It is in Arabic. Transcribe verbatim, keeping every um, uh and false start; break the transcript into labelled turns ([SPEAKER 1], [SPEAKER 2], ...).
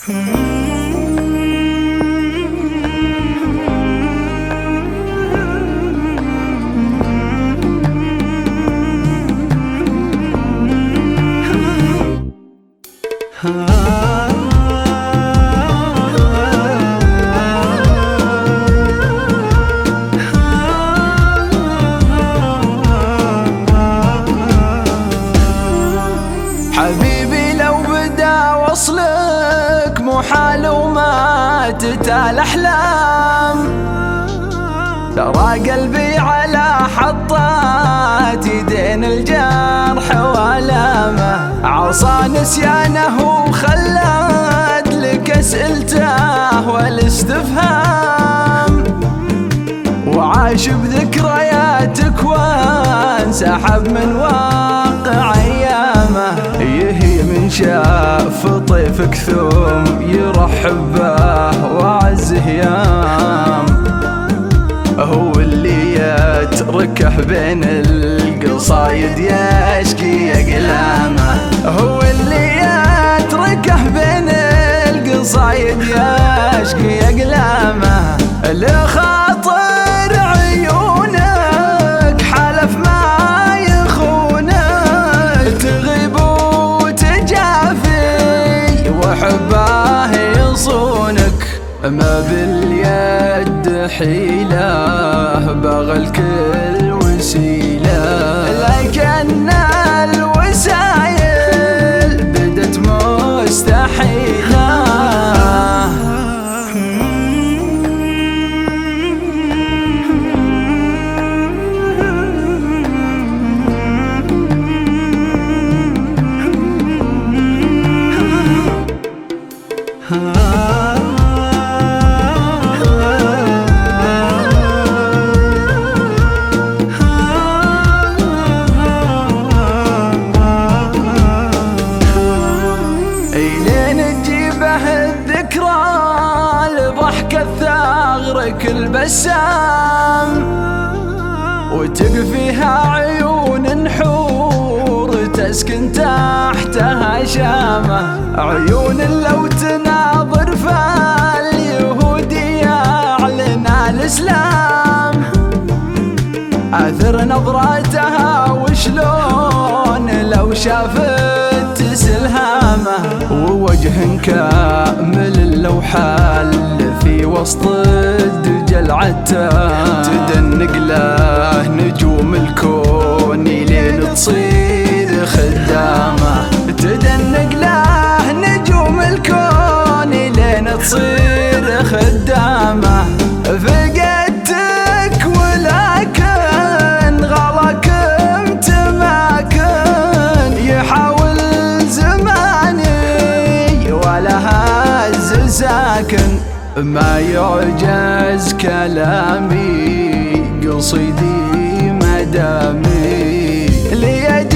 [SPEAKER 1] حبيبي لو بدا وصلك محال وما تتال احلام، ترى قلبي على حطات يدين الجرح والامه، عصا نسيانه وخلت لك اسئلته والاستفهام، وعاش بذكرياتك وانسحب من واقع ايامه، يهي من شاف طيفك ثم يرحب به وعز هيام، هو اللي يتركه بين القصايد يشكي اقلامه، هو اللي يتركه بين القصايد يشكي اقلامه، لخاطر عيونك حلف ما يخونك، تغيب وتجافي وحباه يصونك، ما باليد حيله بغى الكل وسيله، لكن الوسايل بدت مستحيله. الذكرى لضحكة ثغرك البسام، وتقفيها عيون نحور تسكن تحتها شامة، عيون لو تناظر فاليهودي يعلن الإسلام، آثر نظراتها وشلون لو شافت سلهامه، ووجه كامل لو حال في وسط الدجل عتام، تدنق له نجوم الكون لين تصير خدامه، تدنق له نجوم الكون لين تصير خدامه، فقدتك ولكن غلاك متماكن، يحاول زماني ولا هز ساكن، ما يعجز كلامي قصيدي مدامي، ليجي